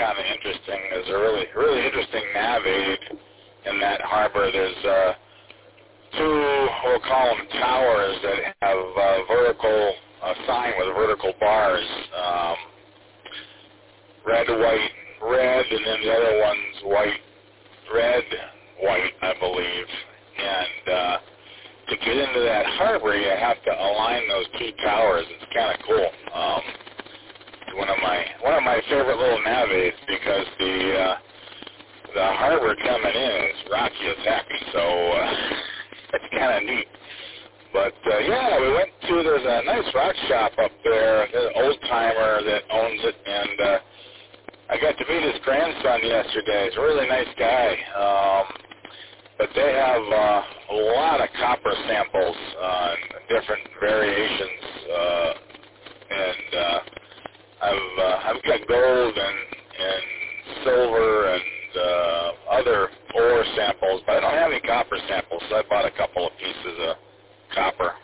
kind of interesting. There's a really interesting nav aid in that harbor. There's two, we'll call them towers, that have vertical, a sign with vertical bars, red, white, red, and then the other one's white, red, white, I believe. And to get into that harbor, you have to align those two towers. It's kind of cool. One of my favorite little nav aids, because the harbor coming in is rocky as heck, so it's kind of neat. But yeah, we went to, there's a nice rock shop up there, an old timer that owns it, and I got to meet his grandson yesterday. He's a really nice guy. But they have a lot of copper samples, different variations, and I've got gold and silver and other ore samples, but I don't have any copper samples, so I bought a couple of pieces of copper.